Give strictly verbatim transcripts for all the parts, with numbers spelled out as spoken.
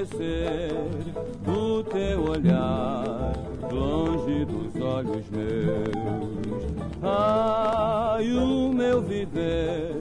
esquecer do teu olhar, longe dos olhos meus. Ai, o meu viver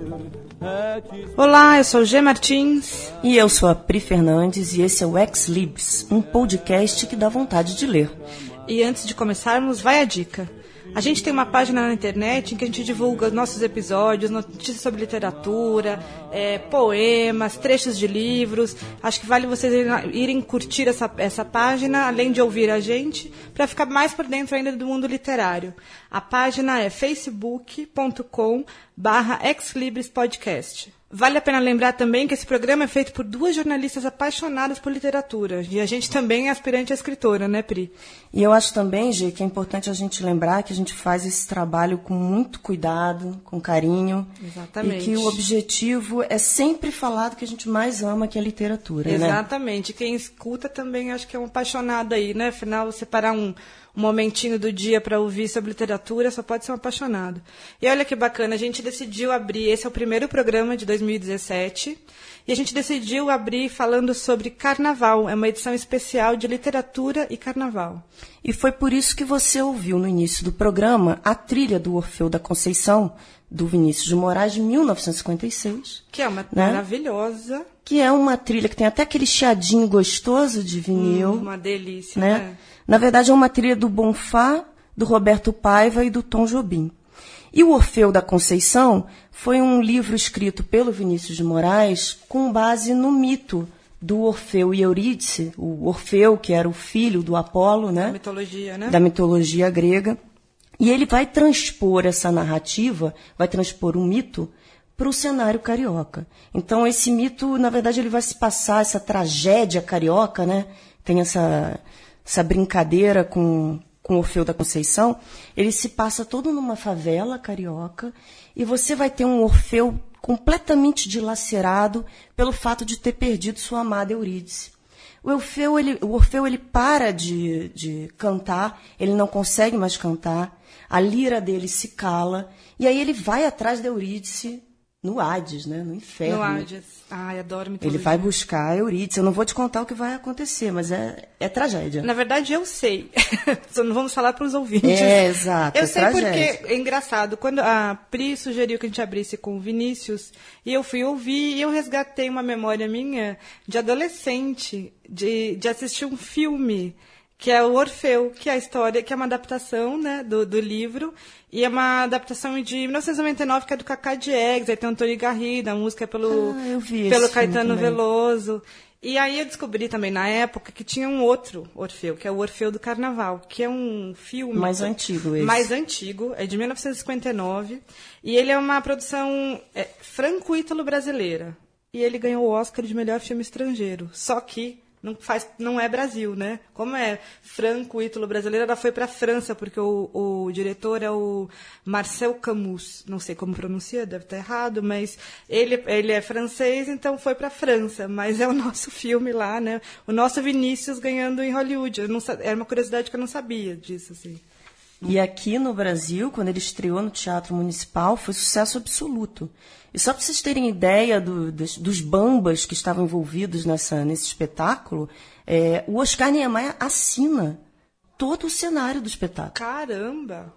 é te... Olá, eu sou G Martins. E eu sou a Pri Fernandes e esse é o Ex Libris, um podcast que dá vontade de ler. E antes de começarmos, vai a dica. A gente tem uma página na internet em que a gente divulga nossos episódios, notícias sobre literatura, é, poemas, trechos de livros. Acho que vale vocês irem curtir essa, essa página, além de ouvir a gente, para ficar mais por dentro ainda do mundo literário. A página é facebook ponto com barra exlibris podcast. Vale a pena lembrar também que esse programa é feito por duas jornalistas apaixonadas por literatura. E a gente também é aspirante a escritora, né, Pri? E eu acho também, Gê, que é importante a gente lembrar que a gente faz esse trabalho com muito cuidado, com carinho. Exatamente. E que o objetivo é sempre falar do que a gente mais ama, que é a literatura, Exatamente. né? Quem escuta também acho que é um apaixonado aí, né? Afinal, separar um... um momentinho do dia para ouvir sobre literatura, só pode ser um apaixonado. E olha que bacana, a gente decidiu abrir, esse é o primeiro programa de dois mil e dezessete, e a gente decidiu abrir falando sobre carnaval, é uma edição especial de literatura e carnaval. E foi por isso que você ouviu no início do programa a trilha do Orfeu da Conceição, do Vinícius de Moraes, de mil novecentos e cinquenta e seis. Que é uma né? maravilhosa. Que é uma trilha que tem até aquele chiadinho gostoso de vinil. Hum, uma delícia, né? né? Na verdade, é uma trilha do Bonfá, do Roberto Paiva e do Tom Jobim. E o Orfeu da Conceição foi um livro escrito pelo Vinícius de Moraes com base no mito do Orfeu e Eurídice, o Orfeu, que era o filho do Apolo, né? Da mitologia, né? Da mitologia grega. E ele vai transpor essa narrativa, vai transpor o mito para o cenário carioca. Então, esse mito, na verdade, ele vai se passar, essa tragédia carioca, né? Tem essa... essa brincadeira com, com o Orfeu da Conceição, ele se passa todo numa favela carioca e você vai ter um Orfeu completamente dilacerado pelo fato de ter perdido sua amada Eurídice. O Orfeu, ele, o Orfeu, ele para de, de cantar, ele não consegue mais cantar, a lira dele se cala, e aí ele vai atrás da Eurídice no Hades, né? No inferno. No Hades. Ai, adoro mitologia. Ele vai buscar a Eurídice. Eu não vou te contar o que vai acontecer, mas é, é tragédia. Na verdade, eu sei. Só não vamos falar para os ouvintes. É, exato. Eu é sei tragédia. porque é engraçado. Quando a Pri sugeriu que a gente abrisse com o Vinícius, e eu fui ouvir, e eu resgatei uma memória minha de adolescente, de, de assistir um filme, que é o Orfeu, que é a história, que é uma adaptação, né, do, do livro, e é uma adaptação de mil novecentos e noventa e nove, que é do Cacá Diegues, aí tem o Antônio Garrido, a música é pelo, ah, eu vi pelo esse Caetano filme Veloso. E aí eu descobri também, na época, que tinha um outro Orfeu, que é o Orfeu do Carnaval, que é um filme... Mais antigo esse. Mais antigo, é de mil novecentos e cinquenta e nove, e ele é uma produção é, franco-ítalo-brasileira. E ele ganhou o Oscar de melhor filme estrangeiro, só que... Não, faz, não é Brasil, né? Como é franco-ítalo-brasileira, ela foi para a França, porque o, o diretor é o Marcel Camus. Não sei como pronuncia, deve estar errado, mas ele, ele é francês, então foi para a França. Mas é o nosso filme lá, né? O nosso Vinícius ganhando em Hollywood. Eu não, era uma curiosidade que eu não sabia disso, assim. E aqui no Brasil, quando ele estreou no Teatro Municipal, foi sucesso absoluto. E só para vocês terem ideia do, dos, dos bambas que estavam envolvidos nessa, nesse espetáculo, é, o Oscar Niemeyer assina todo o cenário do espetáculo. Caramba!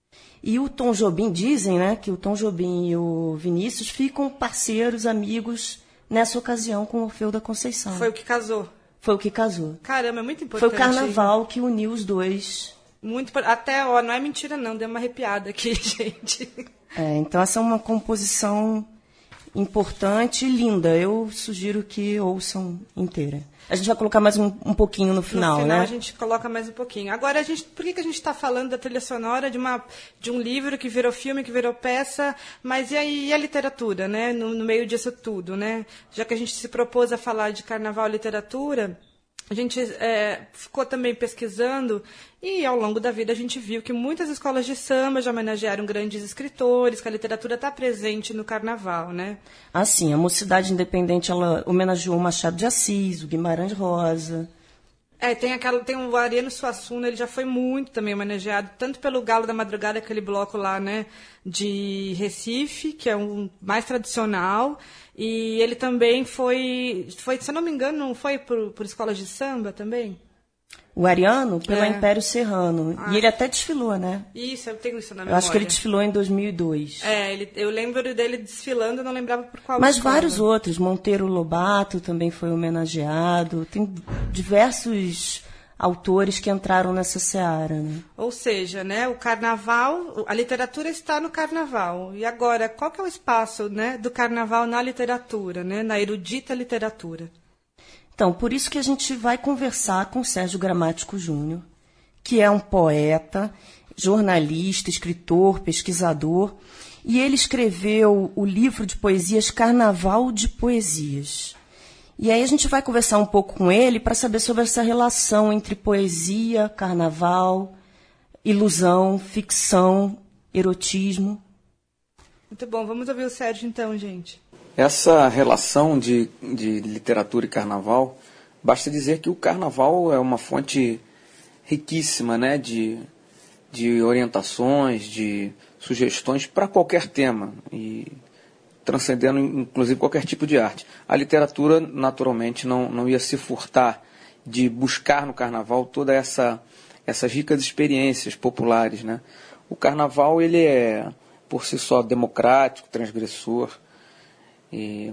E o Tom Jobim, dizem, né, que o Tom Jobim e o Vinícius ficam parceiros, amigos, nessa ocasião com o Orfeu da Conceição. Foi o que casou? Foi o que casou. Caramba, é muito importante. Foi o carnaval que uniu os dois. Muito, até, ó, não é mentira não, deu uma arrepiada aqui, gente. É, então essa é uma composição importante e linda. Eu sugiro que ouçam inteira. A gente vai colocar mais um, um pouquinho no final, né? No final, né? A gente coloca mais um pouquinho. Agora, a gente, por que, que a gente está falando da trilha sonora de, uma, de um livro que virou filme, que virou peça, mas e, aí, e a literatura, né? No, no meio disso tudo, né? Já que a gente se propôs a falar de carnaval e literatura... A gente é, ficou também pesquisando e, ao longo da vida, a gente viu que muitas escolas de samba já homenagearam grandes escritores, que a literatura está presente no carnaval, né? Ah, sim. A Mocidade Independente, ela homenageou o Machado de Assis, o Guimarães Rosa. É, tem, aquela, tem o Ariano Suassuna, ele já foi muito também homenageado, tanto pelo Galo da Madrugada, aquele bloco lá, né, de Recife, que é um mais tradicional, e ele também foi, foi se eu não me engano, não foi por, por escolas de samba também? O Ariano, pela É. Império Serrano. Ah. E ele até desfilou, né? Isso, eu tenho isso na memória. Eu acho que ele desfilou em dois mil e dois. É, ele, eu lembro dele desfilando, eu não lembrava por qual Mas escola. vários outros. Monteiro Lobato também foi homenageado. Tem diversos autores que entraram nessa seara, né? Ou seja, né, o carnaval, a literatura está no carnaval. E agora, qual que é o espaço, né, do carnaval na literatura, né, na erudita literatura? Então, por isso que a gente vai conversar com Sérgio Gramático Júnior, que é um poeta, jornalista, escritor, pesquisador, e ele escreveu o livro de poesias Carnaval de Poesias. E aí a gente vai conversar um pouco com ele para saber sobre essa relação entre poesia, carnaval, ilusão, ficção, erotismo. Muito bom, vamos ouvir o Sérgio então, gente. Essa relação de, de literatura e carnaval, basta dizer que o carnaval é uma fonte riquíssima, né, de, de orientações, de sugestões para qualquer tema, e transcendendo inclusive qualquer tipo de arte. A literatura, naturalmente, não, não ia se furtar de buscar no carnaval toda essa essas ricas experiências populares, né? O carnaval, ele é, por si só, democrático, transgressor, e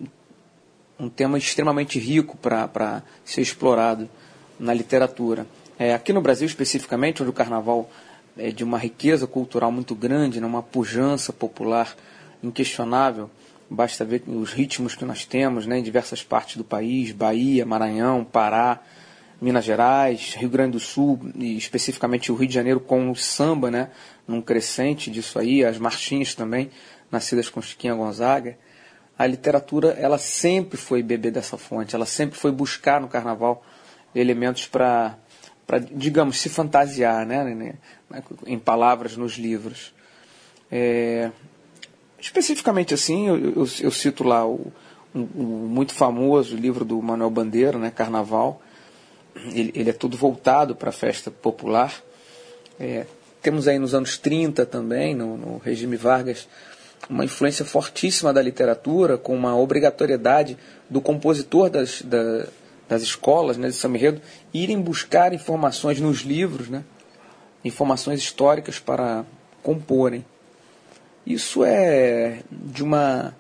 um tema extremamente rico para ser explorado na literatura. É, aqui no Brasil, especificamente, onde o carnaval é de uma riqueza cultural muito grande, né, uma pujança popular inquestionável, basta ver os ritmos que nós temos, né, em diversas partes do país, Bahia, Maranhão, Pará, Minas Gerais, Rio Grande do Sul, e especificamente o Rio de Janeiro com o samba, né, num crescente disso aí, as marchinhas também, nascidas com Chiquinha Gonzaga. A literatura, ela sempre foi beber dessa fonte, ela sempre foi buscar no carnaval elementos para, digamos, se fantasiar, né, em palavras nos livros. É, especificamente assim, eu, eu, eu cito lá o, um, um muito famoso livro do Manuel Bandeira, né, Carnaval. Ele, ele é todo voltado para a festa popular. É, temos aí nos anos trinta também, no, no regime Vargas, uma influência fortíssima da literatura, com uma obrigatoriedade do compositor das, da, das escolas, né, de samba enredo, irem buscar informações nos livros, né, informações históricas para comporem. Isso é de uma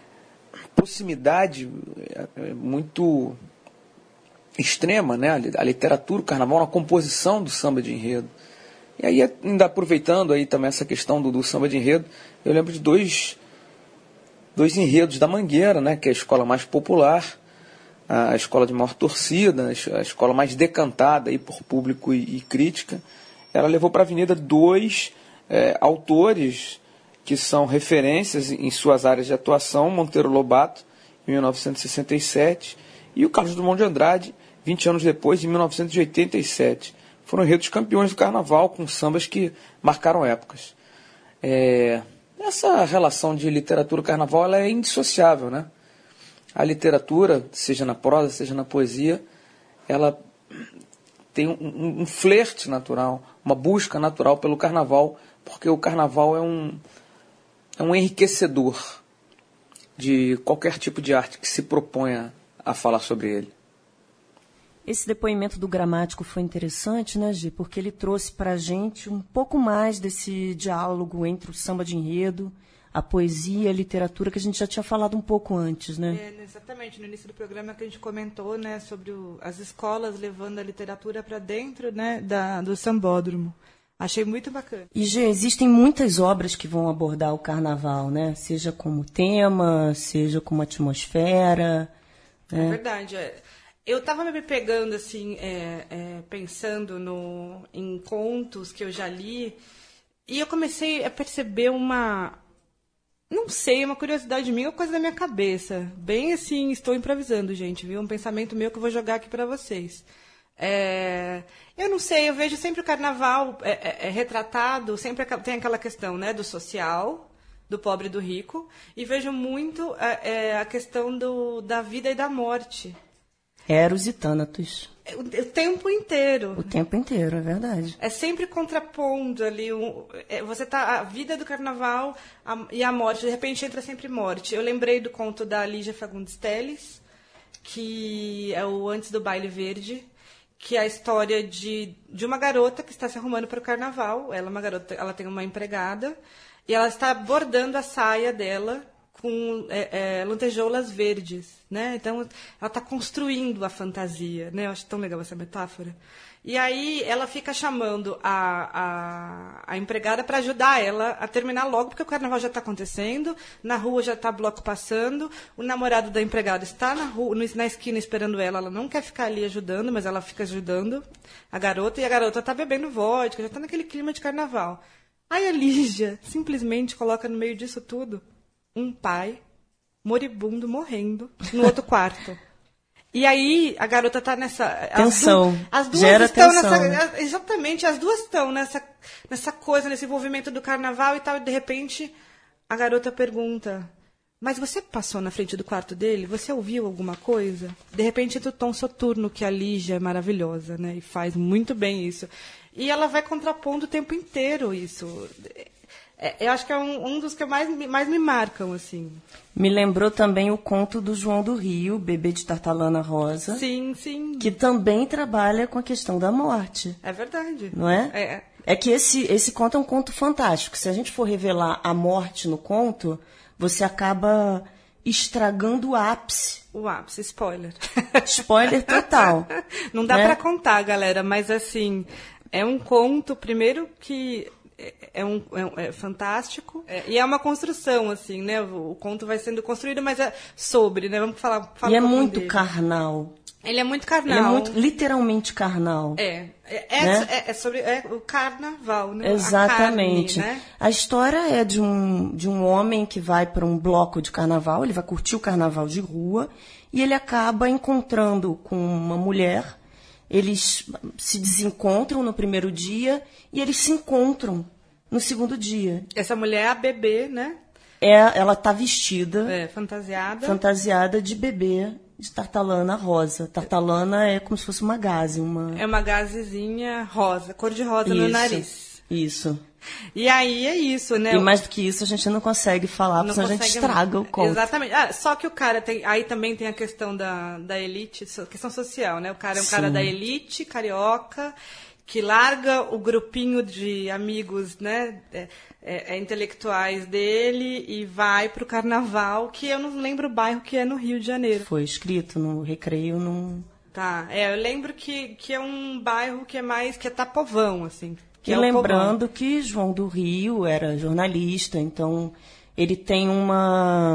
proximidade muito extrema, né, a literatura, o carnaval, na composição do samba de enredo. E aí, ainda aproveitando aí também essa questão do, do samba de enredo, eu lembro de dois, dois enredos da Mangueira, né, que é a escola mais popular, a escola de maior torcida, a escola mais decantada aí por público e, e crítica. Ela levou para a avenida dois é, autores que são referências em suas áreas de atuação, Monteiro Lobato, em mil novecentos e sessenta e sete, e o Carlos Drummond de Andrade, vinte anos depois, em mil novecentos e oitenta e sete. Foram enredos campeões do carnaval, com sambas que marcaram épocas. É, essa relação de literatura e carnaval, ela é indissociável, né? A literatura, seja na prosa, seja na poesia, ela tem um, um, um flerte natural, uma busca natural pelo carnaval, porque o carnaval é um, é um enriquecedor de qualquer tipo de arte que se proponha a falar sobre ele. Esse depoimento do Gramático foi interessante, né, Gi? Porque ele trouxe para a gente um pouco mais desse diálogo entre o samba de enredo, a poesia, a literatura, que a gente já tinha falado um pouco antes, né? É, exatamente, no início do programa que a gente comentou, né, sobre o, as escolas levando a literatura para dentro, né, da, do sambódromo. Achei muito bacana. E, Gê, existem muitas obras que vão abordar o carnaval, né? Seja como tema, seja como atmosfera. É, é verdade, é. Eu estava me pegando, assim, é, é, pensando no, em contos que eu já li, e eu comecei a perceber uma, não sei, uma curiosidade minha, uma coisa da minha cabeça. Bem assim, estou improvisando, gente, viu? Um pensamento meu que eu vou jogar aqui para vocês. É, eu não sei, eu vejo sempre o carnaval é, é, é retratado, sempre tem aquela questão, né, do social, do pobre e do rico, e vejo muito é, é, a questão do, da vida e da morte. Eros e Thanatos. O, o tempo inteiro. O tempo inteiro, é verdade. É sempre contrapondo ali. Um, é, você tá a vida do carnaval a, e a morte. De repente entra sempre morte. Eu lembrei do conto da Lígia Fagundes Telles, que é o Antes do Baile Verde, que é a história de, de uma garota que está se arrumando para o carnaval. Ela é uma garota, ela tem uma empregada e ela está bordando a saia dela com é, é, lantejoulas verdes, né? Então, ela está construindo a fantasia, né? Eu acho tão legal essa metáfora. E aí, ela fica chamando a, a, a empregada para ajudar ela a terminar logo, porque o carnaval já está acontecendo, na rua já está bloco passando, o namorado da empregada está na, rua, na esquina esperando ela, ela não quer ficar ali ajudando, mas ela fica ajudando a garota, e a garota está bebendo vodka, já está naquele clima de carnaval. Aí a Lígia simplesmente coloca no meio disso tudo um pai moribundo, morrendo, no outro quarto. E aí, a garota tá nessa... Tensão. As, du as duas Gera estão tensão, nessa... né? Exatamente, as duas estão nessa, nessa coisa, nesse envolvimento do carnaval e tal. E, de repente, a garota pergunta... Mas você passou na frente do quarto dele? Você ouviu alguma coisa? De repente, entra o tom soturno, que a Lígia é maravilhosa, né? E faz muito bem isso. E ela vai contrapondo o tempo inteiro isso. É, eu acho que é um, um dos que mais, mais me marcam, assim. Me lembrou também o conto do João do Rio, Bebê de Tartalana Rosa. Sim, sim. Que também trabalha com a questão da morte. É verdade. Não é? É. É que esse, esse conto é um conto fantástico. Se a gente for revelar a morte no conto, você acaba estragando o ápice. O ápice, spoiler. Spoiler total. Não dá né? pra contar, galera, mas assim, é um conto, primeiro que... É, um, é, é fantástico. É, e é uma construção, assim, né? O, o conto vai sendo construído, mas é sobre, né? Vamos falar, falar E é um muito dele. carnal. Ele é muito carnal. Ele é muito, literalmente carnal. É. É, é, né? é, é sobre é o carnaval, né? Exatamente. A, carne, né? A história é de um, de um homem que vai para um bloco de carnaval, ele vai curtir o carnaval de rua, e ele acaba encontrando com uma mulher. Eles se desencontram no primeiro dia e eles se encontram no segundo dia. Essa mulher é a bebê, né? É, ela está vestida, é, fantasiada. fantasiada de bebê de tartalana rosa. Tartalana é como se fosse uma gaze. Uma... É uma gazezinha rosa, cor de rosa isso, no nariz. Isso. E aí é isso, né? E mais do que isso, a gente não consegue falar, porque senão a gente estraga o conto. Exatamente. Ah, só que o cara tem... Aí também tem a questão da, da elite, questão social, né? O cara é um Sim. cara da elite, carioca, que larga o grupinho de amigos, né? É, é, é, intelectuais dele e vai pro carnaval, que eu não lembro o bairro que é no Rio de Janeiro. Foi escrito no Recreio, num... Tá, é, eu lembro que, que é um bairro que é mais... que é Tapovão, assim. Que e é lembrando que João do Rio era jornalista, então ele tem uma,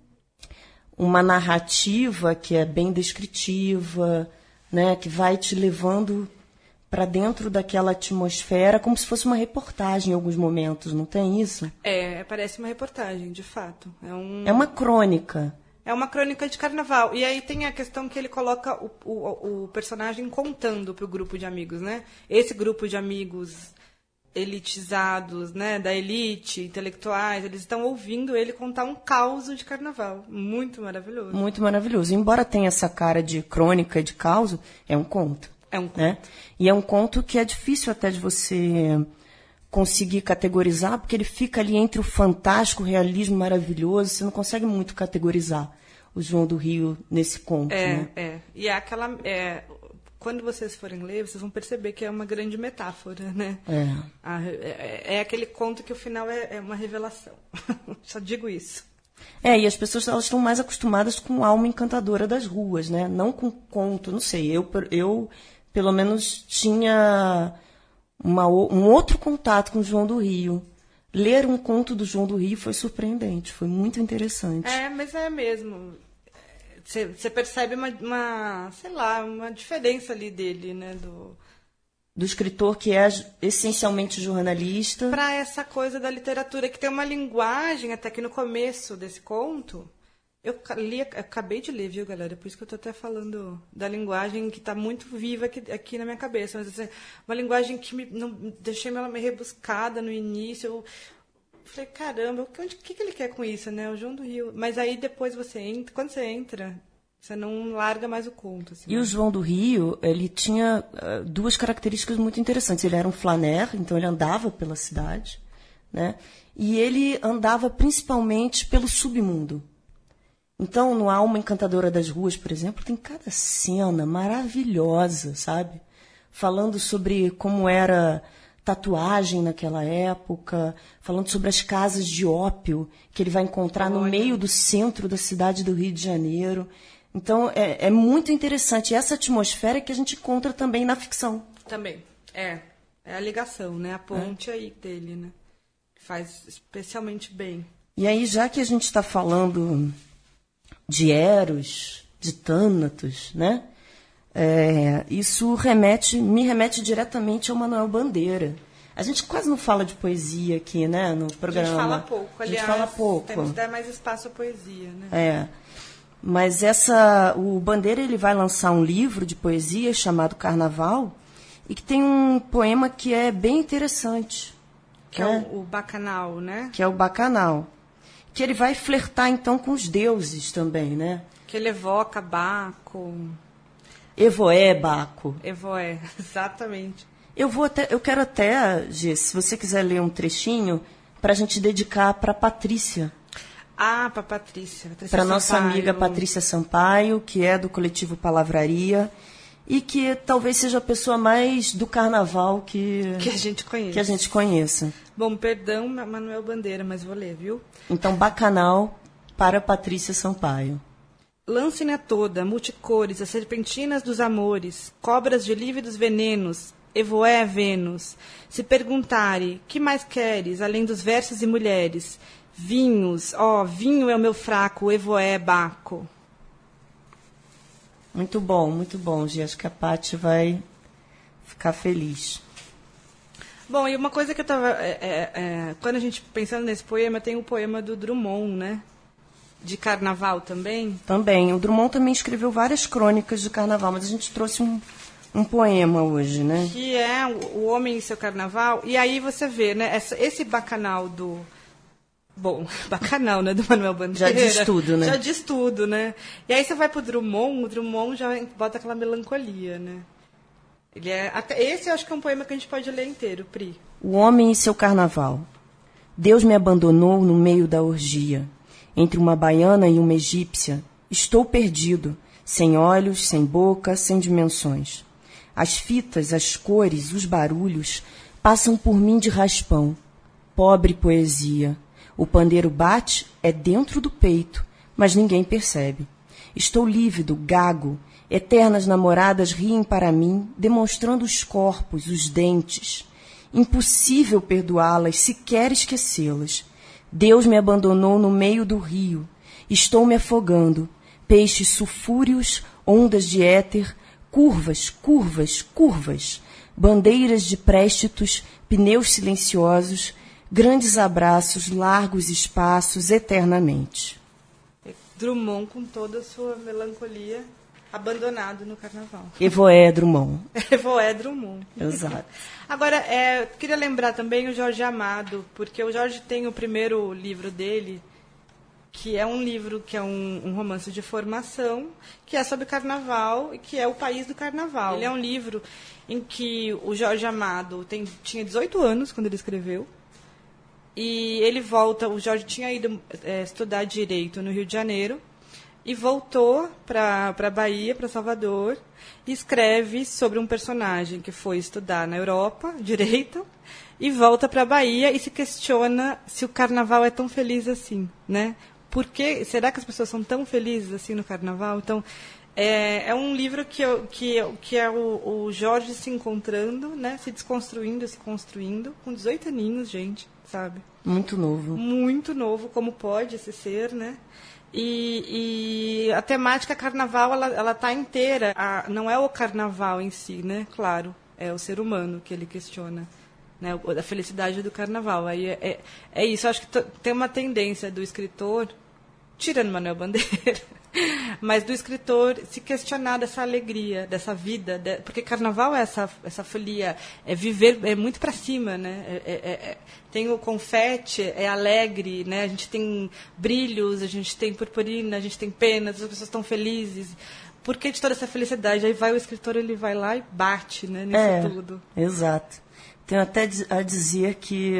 uma narrativa que é bem descritiva, né, que vai te levando para dentro daquela atmosfera como se fosse uma reportagem em alguns momentos, não tem isso? É, parece uma reportagem, de fato. É, um... é uma crônica. É uma crônica de carnaval. E aí tem a questão que ele coloca o, o, o personagem contando para o grupo de amigos, né? Esse grupo de amigos elitizados, né? Da elite, intelectuais, eles estão ouvindo ele contar um caos de carnaval. Muito maravilhoso. Muito maravilhoso. Embora tenha essa cara de crônica, de caos, é um conto. É um conto. Né? E é um conto que é difícil até de você conseguir categorizar, porque ele fica ali entre o fantástico, o realismo maravilhoso, você não consegue muito categorizar o João do Rio nesse conto. É, né? é. E é aquela... É, quando vocês forem ler, vocês vão perceber que é uma grande metáfora, né? É. A, é, é aquele conto que o final é, é uma revelação. Só digo isso. É, e as pessoas elas estão mais acostumadas com a alma encantadora das ruas, né? Não com conto, não sei. Eu, eu pelo menos, tinha... Uma, um outro contato com o João do Rio. Ler um conto do João do Rio foi surpreendente, foi muito interessante. É, mas é mesmo. Você, você percebe uma, uma, sei lá, uma diferença ali dele, né? Do, do escritor que é essencialmente jornalista. Para essa coisa da literatura, que tem uma linguagem, até que no começo desse conto... Eu li, acabei de ler, viu, galera? Por isso que eu estou até falando da linguagem que está muito viva aqui, aqui na minha cabeça. Mas, assim, uma linguagem que me, não, deixei ela meio rebuscada no início. Eu falei, caramba, o que, que, que ele quer com isso, né? O João do Rio. Mas aí depois você entra, quando você entra, Você não larga mais o conto. Assim, e né? O João do Rio, ele tinha uh, duas características muito interessantes. Ele era um flaner, então ele andava pela cidade, né? E ele andava principalmente pelo submundo. Então, no Alma Encantadora das Ruas, por exemplo, tem cada cena maravilhosa, sabe? Falando sobre como era tatuagem naquela época, falando sobre as casas de ópio que ele vai encontrar Olha. no meio do centro da cidade do Rio de Janeiro. Então, é, é muito interessante. E essa atmosfera que a gente encontra também na ficção. Também, é. É a ligação, né? A ponte é. aí dele, né? Faz especialmente bem. E aí, já que a gente está falando de Eros, de Thânatos, né? É, isso remete, me remete diretamente ao Manuel Bandeira. A gente quase não fala de poesia aqui, né? No programa. A gente fala pouco, aliás. A gente fala pouco. Temos que dar mais espaço à poesia, né? É. Mas essa, o Bandeira ele vai lançar um livro de poesia chamado Carnaval e que tem um poema que é bem interessante. Que né? é o, o Bacanal, né? Que é o Bacanal. Que ele vai flertar, então, com os deuses também, né? Que ele evoca Baco. Evoé, Baco. Evoé, exatamente. Eu, vou até, eu quero até, Gê, se você quiser ler um trechinho, para a gente dedicar para a Patrícia. Ah, para Patrícia. Para nossa amiga Patrícia Sampaio, que é do coletivo Palavraria, e que talvez seja a pessoa mais do carnaval que, que a gente conheça. Que a gente conheça. Bom, perdão, Manuel Bandeira, mas vou ler, viu? Então, Bacanal para Patrícia Sampaio. Lance-na toda, multicores, as serpentinas dos amores, cobras de lívidos venenos, evoé Vênus. Se perguntare, que mais queres, além dos versos e mulheres? Vinhos, ó, oh, vinho é o meu fraco, evoé Baco. Muito bom, muito bom, Gi. Acho que a Paty vai ficar feliz. Bom, e uma coisa que eu estava... É, é, é, quando a gente pensando nesse poema, tem o poema do Drummond, né? De carnaval também. Também. O Drummond também escreveu várias crônicas de carnaval, mas a gente trouxe um, um poema hoje, né? Que é O Homem e Seu Carnaval. E aí você vê, né? Essa, esse bacanal do... Bom, bacanal, né? Do Manuel Bandeira. Já diz tudo, né? Já diz tudo, né? E aí você vai pro Drummond, o Drummond já bota aquela melancolia, né? Ele é, até, esse eu acho que é um poema que a gente pode ler inteiro, Pri. O Homem e Seu Carnaval. Deus me abandonou no meio da orgia. Entre uma baiana e uma egípcia, estou perdido, sem olhos, sem boca, sem dimensões. As fitas, as cores, os barulhos passam por mim de raspão. Pobre poesia. O pandeiro bate é dentro do peito, mas ninguém percebe. Estou lívido, gago. Eternas namoradas riem para mim, demonstrando os corpos, os dentes. Impossível perdoá-las, sequer esquecê-las. Deus me abandonou no meio do rio. Estou me afogando. Peixes sulfúreos, ondas de éter, curvas, curvas, curvas. Bandeiras de préstitos, pneus silenciosos, grandes abraços, largos espaços, eternamente. Drummond, com toda a sua melancolia, abandonado no carnaval. Evoé Drummond. Evoé Drummond. Exato. Agora, é, queria lembrar também o Jorge Amado, porque o Jorge tem o primeiro livro dele, que é um livro que é um, um romance de formação, que é sobre carnaval e que é O País do Carnaval. Ele é um livro em que o Jorge Amado tem, tinha dezoito anos quando ele escreveu, e ele volta, o Jorge tinha ido é, estudar Direito no Rio de Janeiro, e voltou para a Bahia, para Salvador, e escreve sobre um personagem que foi estudar na Europa, Direito, e volta para a Bahia e se questiona se o carnaval é tão feliz assim, né? Por que, será que as pessoas são tão felizes assim no carnaval? Então, é, é um livro que, eu, que, eu, que é o, o Jorge se encontrando, né? Se desconstruindo, se construindo, com dezoito aninhos, gente, sabe? Muito novo. Muito novo, como pode esse ser, né? E, e a temática carnaval, ela, ela tá inteira. A, não é o carnaval em si, né? Claro, é o ser humano que ele questiona, né? A felicidade do carnaval. Aí é, é, é isso. Eu acho que t- tem uma tendência do escritor tirando Manuel Bandeira, mas do escritor se questionar dessa alegria, dessa vida, de, porque carnaval é essa, essa folia, é viver, é muito para cima, né? É, é, é, tem o confete, é alegre, né? A gente tem brilhos, a gente tem purpurina, a gente tem penas, as pessoas estão felizes. Por que de toda essa felicidade? Aí vai o escritor, ele vai lá e bate, né, nisso é, tudo. Exato. Tenho até a dizer que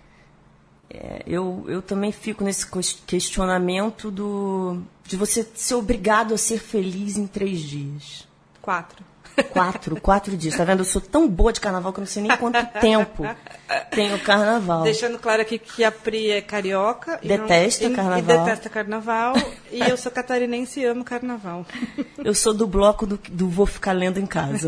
é, eu, eu também fico nesse questionamento do, de você ser obrigado a ser feliz em três dias. Quatro. Quatro, quatro dias. Tá vendo? Eu sou tão boa de carnaval que eu não sei nem quanto tempo tem o carnaval. Deixando claro aqui que a Pri é carioca. Detesta e não, carnaval. E, e detesta carnaval. E eu sou catarinense e amo carnaval. Eu sou do bloco do, do Vou Ficar Lendo em Casa.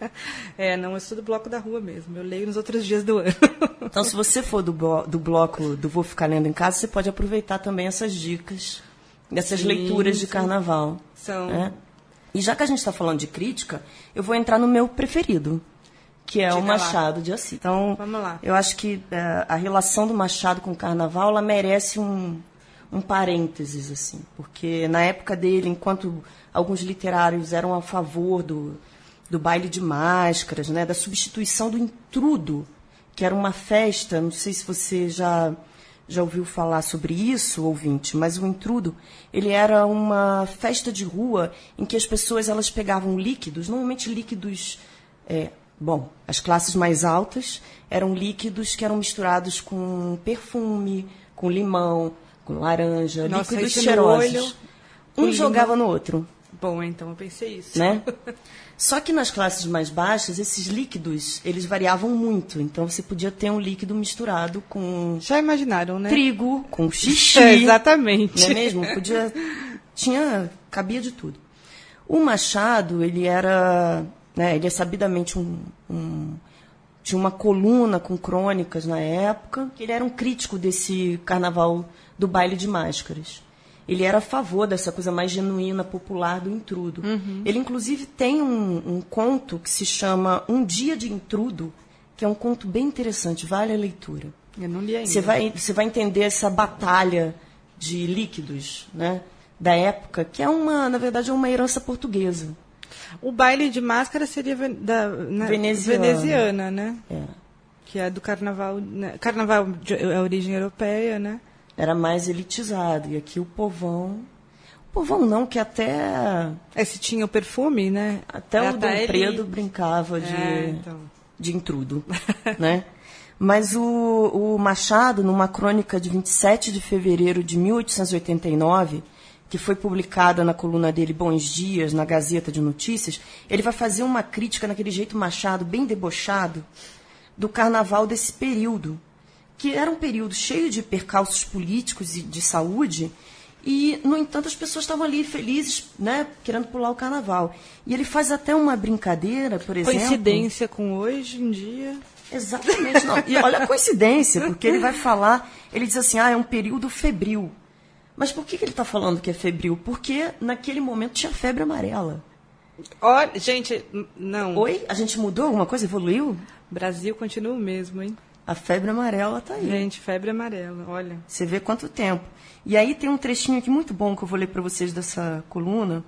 É, não, eu sou do bloco da rua mesmo. Eu leio nos outros dias do ano. Então, se você for do, blo- do bloco do Vou Ficar Lendo em Casa, você pode aproveitar também essas dicas, dessas sim, leituras de sim. carnaval. São... Né? E já que a gente está falando de crítica, eu vou entrar no meu preferido, que é Diga o Machado lá. de Assis. Então, vamos lá. Eu acho que é, a relação do Machado com o carnaval, ela merece um, um parênteses, assim, porque na época dele, enquanto alguns literários eram a favor do, do baile de máscaras, né, da substituição do intrudo, que era uma festa, não sei se você já... já ouviu falar sobre isso, ouvinte, mas o intrudo, ele era uma festa de rua em que as pessoas elas pegavam líquidos, normalmente líquidos, é, bom, as classes mais altas eram líquidos que eram misturados com perfume, com limão, com laranja, Nossa, líquidos cheirosos. Olho, um jogava no outro. Bom, então eu pensei isso. Né? Só que nas classes mais baixas, esses líquidos, eles variavam muito. Então, você podia ter um líquido misturado com... Já imaginaram, né? Trigo, com xixi. É, exatamente. Não é mesmo? Podia... Tinha... Cabia de tudo. O Machado, ele era... Né, ele é sabidamente um, um... Tinha uma coluna com crônicas na época. Ele era um crítico desse carnaval do baile de máscaras. Ele era a favor dessa coisa mais genuína, popular do intrudo. Uhum. Ele, inclusive, tem um, um conto que se chama Um Dia de Intrudo, que é um conto bem interessante, vale a leitura. Eu não li ainda. Você vai, você vai entender essa batalha de líquidos, né, da época, que é, uma, na verdade, é uma herança portuguesa. O baile de máscara seria da, né, veneziana. veneziana, né? É. Que é do carnaval... Né? Carnaval é a origem europeia, né? Era mais elitizado. E aqui o povão... O povão não, que até... Esse tinha o perfume, né? Até o Dom Predo brincava de, é, então. de intrudo, né? Mas o, o Machado, numa crônica de vinte e sete de fevereiro de mil oitocentos e oitenta e nove, que foi publicada na coluna dele Bons Dias, na Gazeta de Notícias, ele vai fazer uma crítica naquele jeito Machado, bem debochado, do carnaval desse período, que era um período cheio de percalços políticos e de saúde, e, no entanto, as pessoas estavam ali felizes, né, querendo pular o carnaval. E ele faz até uma brincadeira, por exemplo... Coincidência com hoje em dia... Exatamente. Não. E olha a coincidência, porque ele vai falar... Ele diz assim, ah, é um período febril. Mas por que, que ele está falando que é febril? Porque, naquele momento, tinha febre amarela. Olha, gente, não... Oi? A gente mudou alguma coisa? Evoluiu? Brasil continua o mesmo, hein? A febre amarela está aí. Gente, febre amarela, olha. Você vê quanto tempo. E aí tem um trechinho aqui muito bom que eu vou ler para vocês dessa coluna,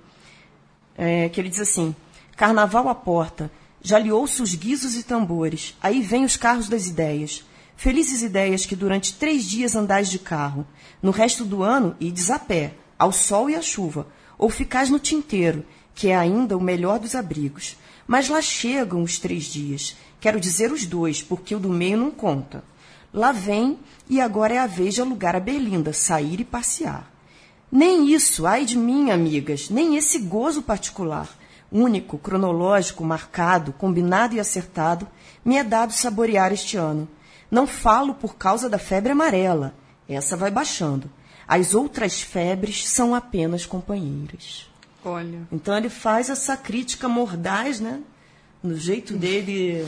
é, que ele diz assim, Carnaval à porta, já lhe ouço os guizos e tambores, aí vêm os carros das ideias. Felizes ideias que durante três dias andais de carro, no resto do ano ides a pé, ao sol e à chuva, ou ficais no tinteiro, que é ainda o melhor dos abrigos. Mas lá chegam os três dias, quero dizer os dois, porque o do meio não conta. Lá vem, e agora é a vez de alugar a berlinda, sair e passear. Nem isso, ai de mim, amigas, nem esse gozo particular, único, cronológico, marcado, combinado e acertado, me é dado saborear este ano. Não falo por causa da febre amarela, essa vai baixando. As outras febres são apenas companheiras. Olha. Então ele faz essa crítica mordaz, né? No jeito dele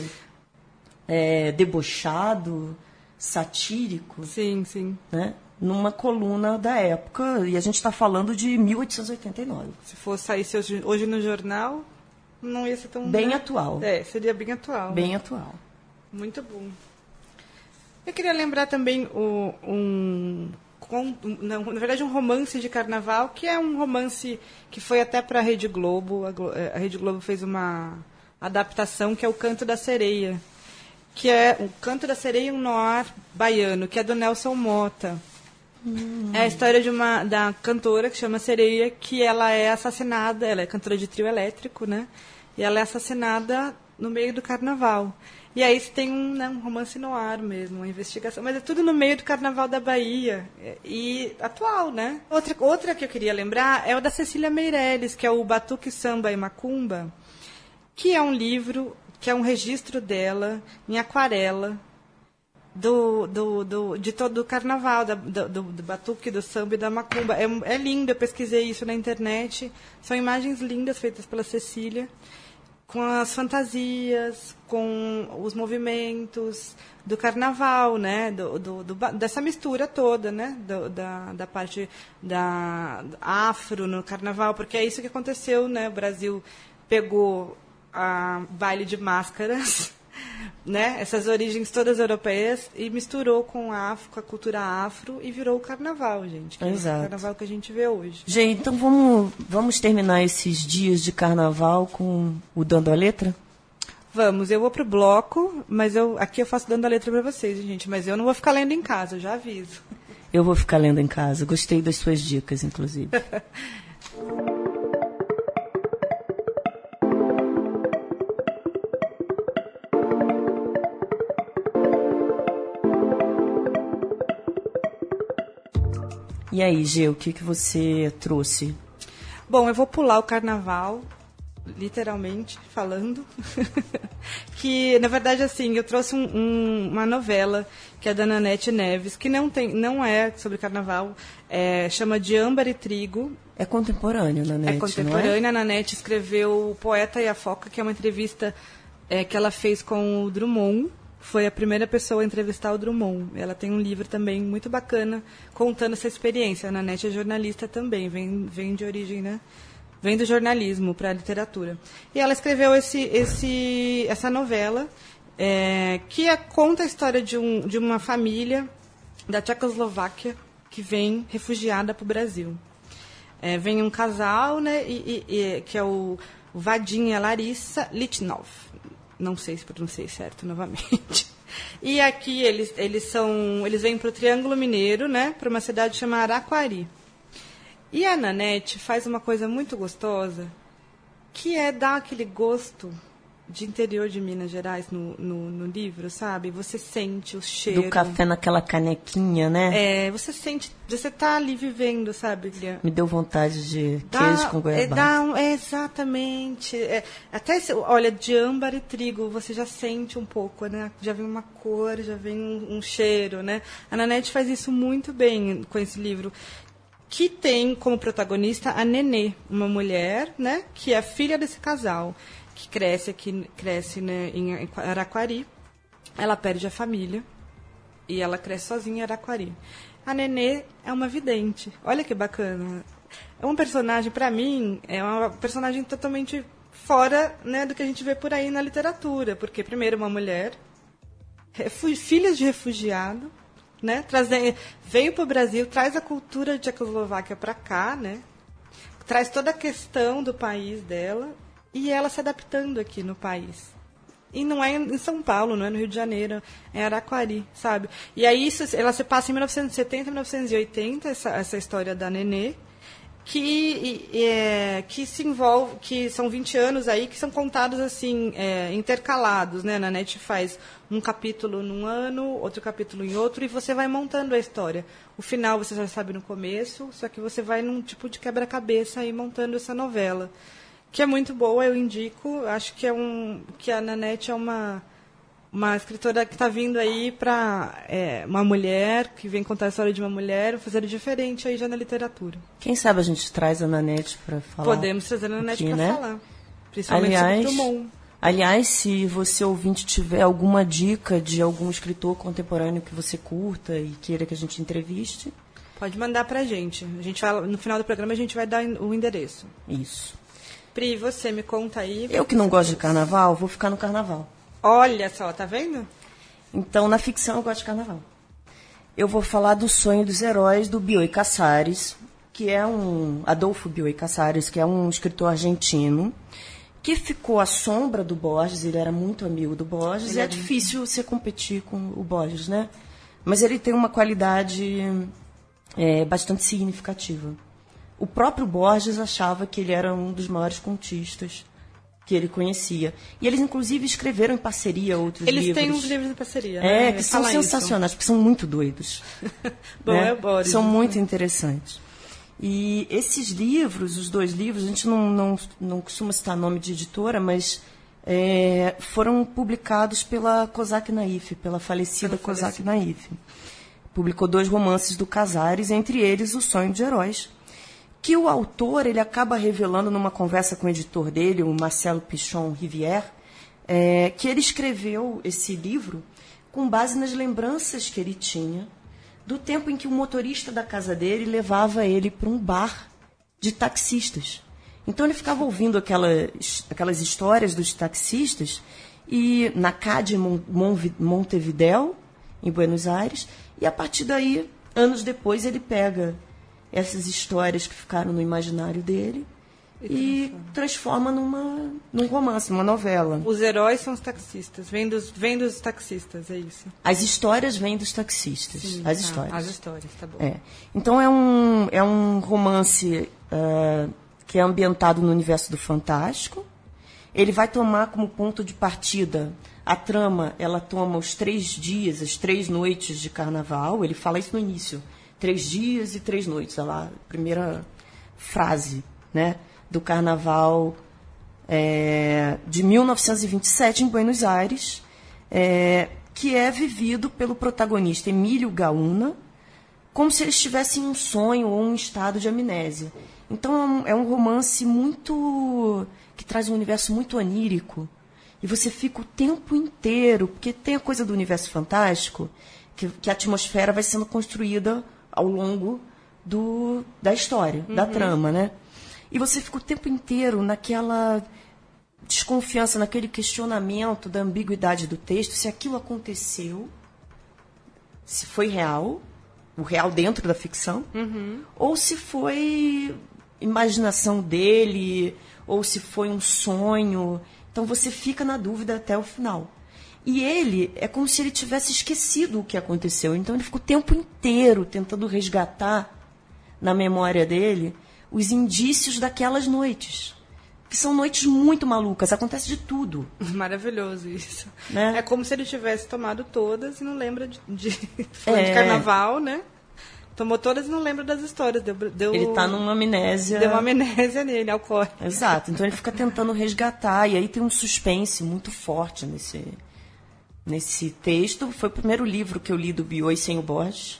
é, debochado, satírico. Sim, sim. Né? Numa coluna da época, e a gente está falando de mil oitocentos e oitenta e nove. Se fosse sair hoje, hoje no jornal, não ia ser tão... Bem né? atual. É, seria bem atual. Bem né? atual. Muito bom. Eu queria lembrar também o, um com, não, na verdade, um romance de carnaval, que é um romance que foi até para a Rede Globo. A, Glo- a Rede Globo fez uma adaptação, que é o Canto da Sereia, que é o Canto da Sereia, um noir baiano, que é do Nelson Mota. Hum. É a história de uma da cantora que chama Sereia, que ela é assassinada, ela é cantora de trio elétrico, né? E ela é assassinada no meio do carnaval. E aí você tem um, né, um romance no ar mesmo, uma investigação. Mas é tudo no meio do Carnaval da Bahia. E atual, né? Outra, outra que eu queria lembrar é o da Cecília Meirelles, que é o Batuque, Samba e Macumba, que é um livro, que é um registro dela em aquarela do, do, do, de todo o carnaval, da, do, do, do batuque, do samba e da macumba. É, é lindo, eu pesquisei isso na internet. São imagens lindas feitas pela Cecília, com as fantasias, com os movimentos do carnaval, né? Do, do, do, dessa mistura toda, né? Do, da, da parte da afro no carnaval, porque é isso que aconteceu, né? O Brasil pegou a baile de máscaras, né? Essas origens todas europeias, e misturou com a, afro, com a cultura afro, e virou o carnaval, gente. Que Exato. É o carnaval que a gente vê hoje. Gente, então vamos, vamos terminar esses dias de carnaval com o Dando a Letra? Vamos, eu vou pro bloco, mas eu aqui eu faço Dando a Letra para vocês, gente. Mas eu não vou ficar lendo em casa, eu já aviso. Eu vou ficar lendo em casa. Gostei das suas dicas, inclusive. E aí, Gê, o que, que você trouxe? Bom, eu vou pular o carnaval, literalmente falando, que, na verdade, assim, eu trouxe um, um, uma novela, que é da Nanete Neves, que não, tem, não é sobre carnaval, é, chama de Âmbar e Trigo. É contemporânea, Nanete, É contemporânea, não é? A Nanete escreveu O Poeta e a Foca, que é uma entrevista é, que ela fez com o Drummond. Foi a primeira pessoa a entrevistar o Drummond. Ela tem um livro também muito bacana contando essa experiência. A Nanete é jornalista também, vem, vem de origem, né? Vem do jornalismo para a literatura. E ela escreveu esse, esse, essa novela, é, que é, conta a história de, um, de uma família da Tchecoslováquia que vem refugiada para o Brasil. É, vem um casal, né, e, e, e, que é o Vadim e a Larissa Litvinov. Não sei se pronunciei certo novamente. E aqui eles, eles, são, eles vêm para o Triângulo Mineiro, né, para uma cidade chamada Araquari. E a Nanete faz uma coisa muito gostosa, que é dar aquele gosto de interior de Minas Gerais no, no, no livro, sabe? Você sente o cheiro. Do café naquela canequinha, né? É, você sente, você tá ali vivendo, sabe? Me deu vontade de dá, queijo com goiabada. É, dá, é, exatamente. É, até, se, olha, de âmbar e trigo, você já sente um pouco, né? Já vem uma cor, já vem um, um cheiro, né? A Nanete faz isso muito bem com esse livro, que tem como protagonista a Nenê, uma mulher, né? Que é filha desse casal, que cresce aqui, cresce, né, em Araquari. Ela perde a família e ela cresce sozinha em Araquari. A Nenê é uma vidente. Olha que bacana. É um personagem, para mim, é uma personagem totalmente fora, né, do que a gente vê por aí na literatura. Porque, primeiro, uma mulher, refu- filha de refugiado, né, trazendo, veio para o Brasil, traz a cultura de Tchecoslováquia para cá, né, traz toda a questão do país dela, e ela se adaptando aqui no país. E não é em São Paulo, não é no Rio de Janeiro, é em Araquari, sabe? E aí isso, ela se passa em mil novecentos e setenta, mil novecentos e oitenta, essa, essa história da Nenê, que, é, que se envolve, que são vinte anos aí, que são contados assim, é, intercalados, né? A Nanete faz um capítulo num ano, outro capítulo em outro, e você vai montando a história. O final você já sabe no começo, só que você vai num tipo de quebra-cabeça aí montando essa novela, que é muito boa, eu indico. Acho que, é um, que a Nanete é uma, uma escritora que está vindo aí para é, uma mulher, que vem contar a história de uma mulher, fazer diferente aí já na literatura. Quem sabe a gente traz a Nanete para falar. Podemos trazer a Nanete para né? falar. Principalmente aliás, sobre Drummond. Aliás, se você ouvinte tiver alguma dica de algum escritor contemporâneo que você curta e queira que a gente entreviste, pode mandar para a gente. A gente vai, no final do programa a gente vai dar o endereço. Isso. Pri, você me conta aí. Eu que não gosto de carnaval, vou ficar no carnaval. Olha só, tá vendo? Então, na ficção eu gosto de carnaval. eu vou falar do Sonho dos Heróis, do Bioy Casares, que é um... Adolfo Bioy Casares, que é um escritor argentino, que ficou à sombra do Borges. Ele era muito amigo do Borges, ele e é difícil você competir com o Borges, né? Mas ele tem uma qualidade é, bastante significativa. O próprio Borges achava que ele era um dos maiores contistas que ele conhecia. E eles, inclusive, escreveram em parceria outros eles livros. Eles têm uns livros em parceria, É, né? que são Fala sensacionais, isso. Porque são muito doidos. Bom, né? é o Borges. São muito interessantes. E esses livros, os dois livros, a gente não, não, não costuma citar nome de editora, mas é, foram publicados pela Kozak Naif, pela falecida Kozak Naif. Publicou dois romances do Casares, entre eles O Sonho de Heróis, que o autor ele acaba revelando numa conversa com o editor dele, o Marcelo Pichon Rivière, é, que ele escreveu esse livro com base nas lembranças que ele tinha do tempo em que o motorista da casa dele levava ele para um bar de taxistas. Então ele ficava ouvindo aquelas, aquelas histórias dos taxistas e na C A D Montevidéu, em Buenos Aires, e a partir daí, anos depois, ele pega essas histórias que ficaram no imaginário dele e, e transforma numa, num romance, numa novela. Os heróis são os taxistas, vêm dos, vêm dos taxistas, é isso? As histórias vêm dos taxistas. Sim, as tá, histórias. As histórias, tá bom. É. Então é um, é um romance uh, que é ambientado no universo do fantástico. Ele vai tomar como ponto de partida a trama, ela toma os três dias, as três noites de carnaval. Ele fala isso no início. Três dias e três noites, olha lá, a primeira frase, né, do carnaval é, de mil novecentos e vinte e sete em Buenos Aires, é, que é vivido pelo protagonista Emílio Gauna, como se eles tivessem um sonho ou um estado de amnésia. Então é um, é um romance muito que traz um universo muito onírico, e você fica o tempo inteiro, porque tem a coisa do universo fantástico, que, que a atmosfera vai sendo construída ao longo do, da história, uhum. da trama, né? E você fica o tempo inteiro naquela desconfiança, naquele questionamento da ambiguidade do texto, se aquilo aconteceu, se foi real, o real dentro da ficção, uhum. ou se foi imaginação dele, ou se foi um sonho. Então você fica na dúvida até o final. E ele, é como se ele tivesse esquecido o que aconteceu. Então ele fica o tempo inteiro tentando resgatar na memória dele os indícios daquelas noites. Que são noites muito malucas, acontece de tudo. Maravilhoso isso. Né? É como se ele tivesse tomado todas e não lembra de, de, é. de carnaval, né? Tomou todas e não lembra das histórias. Deu, deu, ele está numa amnésia. Deu uma amnésia nele, alcoólica. Exato. Então ele fica tentando resgatar. E aí tem um suspense muito forte nesse, nesse texto. Foi o primeiro livro que eu li do Bioy sem o Borges.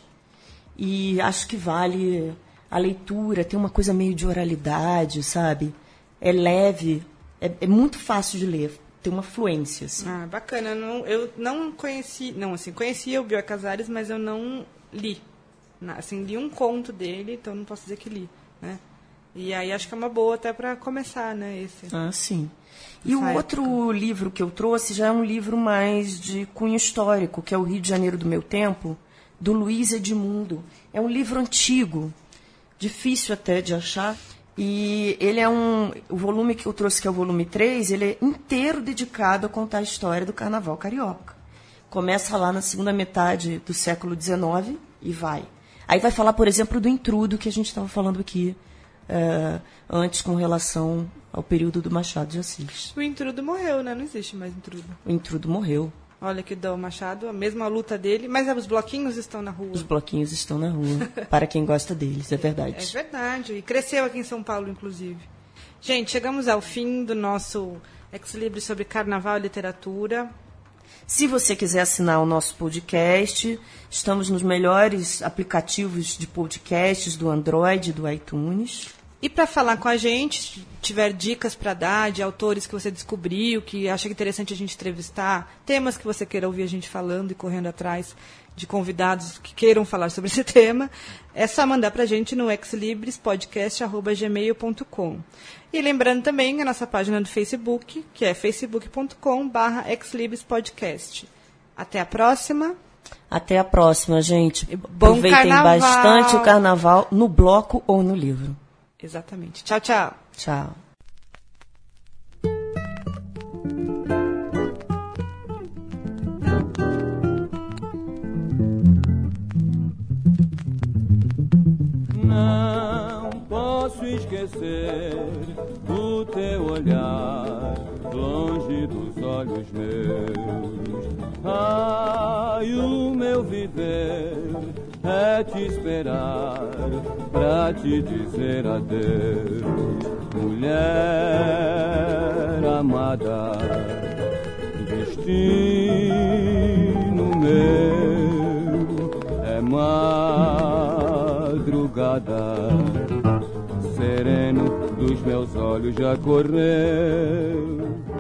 E acho que vale a leitura. Tem uma coisa meio de oralidade, sabe? É leve. É, é muito fácil de ler. Tem uma fluência, assim. Ah, bacana. Eu não, eu não conheci... Não, assim, conhecia o Bioy Casares, mas eu não li. Assim, li um conto dele, então não posso dizer que li, né? E aí acho que é uma boa até para começar, né? Esse. Ah, sim. E o outro livro que eu trouxe já é um livro mais de cunho histórico, que é O Rio de Janeiro do Meu Tempo, do Luiz Edmundo. É um livro antigo, difícil até de achar. E ele é um... O volume que eu trouxe, que é o volume três, ele é inteiro dedicado a contar a história do Carnaval Carioca. Começa lá na segunda metade do século dezenove e vai. Aí vai falar, por exemplo, do intrudo que a gente estava falando aqui é, antes com relação ao período do Machado de Assis. O intrudo morreu, né? Não existe mais intrudo. O intrudo morreu. Olha que dá o Machado, a mesma luta dele, mas os bloquinhos estão na rua. Os bloquinhos estão na rua, para quem gosta deles, é verdade. É verdade, e cresceu aqui em São Paulo, inclusive. Gente, chegamos ao fim do nosso Ex Libris sobre Carnaval e Literatura. Se você quiser assinar o nosso podcast, estamos nos melhores aplicativos de podcasts do Android e do iTunes. E para falar com a gente, se tiver dicas para dar de autores que você descobriu, que acha interessante a gente entrevistar, temas que você queira ouvir a gente falando e correndo atrás de convidados que queiram falar sobre esse tema, é só mandar para a gente no exlibrispodcast arroba gmail ponto com. E lembrando também a nossa página do Facebook, que é facebook ponto com barra exlibrispodcast. Até a próxima. Até a próxima, gente. Bom Aproveitem carnaval. bastante o carnaval no bloco ou no livro. Exatamente. Tchau, tchau. Tchau. Não posso esquecer do teu olhar, longe dos olhos meus. Ai, o meu viver é te esperar pra te dizer adeus. Mulher amada, destino meu é madrugada, sereno dos meus olhos já correu.